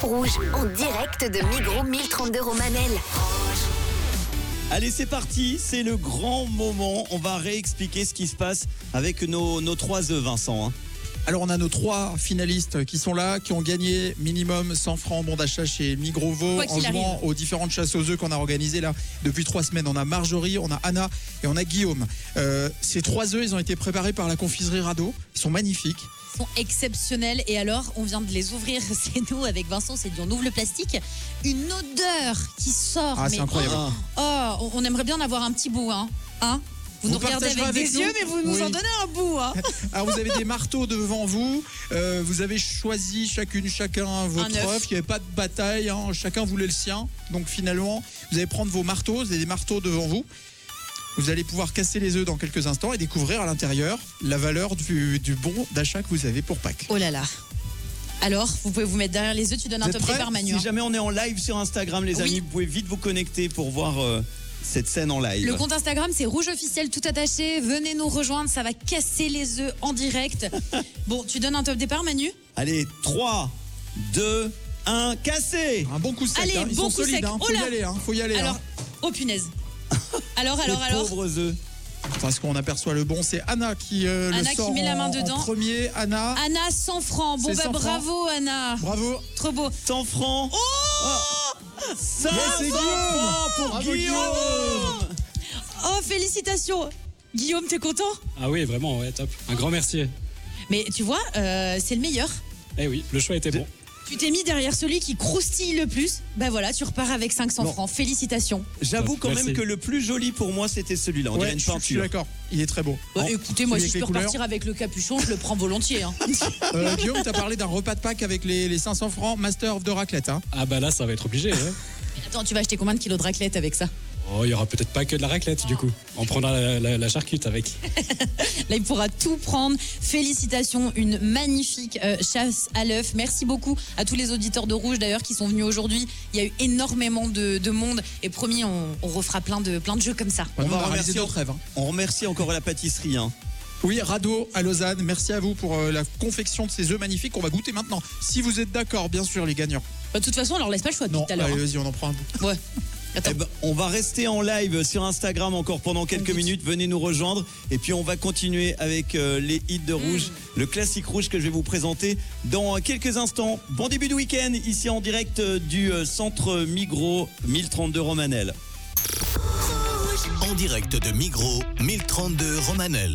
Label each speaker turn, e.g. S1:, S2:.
S1: Rouge, en direct de Migros 1032 Romanel.
S2: Allez, c'est parti, c'est le grand moment. On va réexpliquer ce qui se passe avec nos 3 œufs, Vincent.
S3: Alors on a nos 3 finalistes qui sont là, qui ont gagné minimum 100 francs bon d'achat chez Migros Vaud en jouant aux différentes chasses aux œufs qu'on a organisées là depuis 3 semaines. On a Marjorie, on a Anna et on a Guillaume. Ces 3 œufs, ils ont été préparés par la confiserie Rado. Ils sont magnifiques.
S4: Ils sont exceptionnels et alors on vient de les ouvrir, c'est nous avec Vincent, c'est dit on ouvre le plastique, une odeur qui sort.
S3: Ah, c'est incroyable.
S4: Oh, on aimerait bien en avoir un petit bout, hein. Vous nous regardez avec des yeux, mais vous nous en donnez un bout. Hein.
S3: Alors vous avez des marteaux devant vous. Vous avez choisi chacun votre œuf. Il n'y avait pas de bataille. Hein. Chacun voulait le sien. Donc finalement, vous allez prendre vos marteaux. Vous avez des marteaux devant vous. Vous allez pouvoir casser les œufs dans quelques instants et découvrir à l'intérieur la valeur du bon d'achat que vous avez pour Pâques.
S4: Oh là là. Alors, vous pouvez vous mettre derrière les œufs. Tu donnes un top par Manu.
S2: Si jamais on est en live sur Instagram, les amis, vous pouvez vite vous connecter pour voir... cette scène en live.
S4: Le compte Instagram, c'est Rouge Officiel tout attaché. Venez nous rejoindre, ça va casser les œufs en direct. Bon, tu donnes un top départ, Manu ?
S2: Allez, 3, 2, 1, cassé.
S3: Un bon coup sec.
S4: Allez,
S3: Ils
S4: bon
S3: sont
S4: coup
S3: solides.
S4: sec.
S3: Faut y aller. Faut y aller.
S4: Alors, oh punaise. Alors.
S2: Pauvres œufs.
S3: Parce qu'on aperçoit le bon, c'est Anna qui
S4: Anna
S3: le sort
S4: qui met la main dedans.
S3: en premier. Anna,
S4: 100 francs. Bon,
S3: 100
S4: bravo, Anna.
S3: Bravo.
S4: Trop beau.
S2: 100 francs.
S4: Oh
S2: 100
S3: c'est
S2: francs pour
S3: Bravo,
S2: Guillaume.
S4: Oh, félicitations. Guillaume, t'es content ?
S5: Ah oui, vraiment, ouais, top. Un grand merci.
S4: Mais tu vois, c'est le meilleur.
S5: Eh oui, le choix était bon.
S4: Tu t'es mis derrière celui qui croustille le plus. Ben voilà, tu repars avec 500 francs. Félicitations.
S2: J'avoue quand
S5: Merci.
S2: même que le plus joli pour moi, c'était celui-là. On dirait une
S3: je suis
S2: peinture.
S3: d'accord. Il est très beau.
S4: Écoutez, moi, si je peux
S3: couleurs.
S4: repartir avec le capuchon, je le prends volontiers. Hein.
S3: Guillaume, t'as parlé d'un repas de Pâques avec les 500 francs Master of the raclette. Hein.
S5: Ah bah là, ça va être obligé. Hein.
S4: Attends, tu vas acheter combien de kilos de raclette avec ça ?
S5: Oh, il y aura peut-être pas que de la raclette du coup. On prendra la charcute avec.
S4: Là, il pourra tout prendre. Félicitations, une magnifique chasse à l'œuf. Merci beaucoup à tous les auditeurs de Rouge d'ailleurs qui sont venus aujourd'hui. Il y a eu énormément de monde et promis, on refera plein de jeux comme ça.
S3: On va
S2: remercier
S3: réaliser d'autres rêves. Hein.
S2: On remercie encore la pâtisserie.
S3: Oui, Rado à Lausanne, merci à vous pour la confection de ces œufs magnifiques qu'on va goûter maintenant. Si vous êtes d'accord, bien sûr, les gagnants.
S4: De toute façon, on leur laisse pas le choix depuis
S3: Non,
S4: tout à l'heure.
S3: allez, vas-y, on en prend un bout.
S4: Ouais. Attends.
S2: Eh ben, on va rester en live sur Instagram encore pendant quelques minutes. Venez nous rejoindre. Et puis on va continuer avec les hits de Rouge, le classique Rouge que je vais vous présenter dans quelques instants. Bon début de week-end ici en direct du centre Migros 1032 Romanel.
S6: En direct de Migros 1032 Romanel.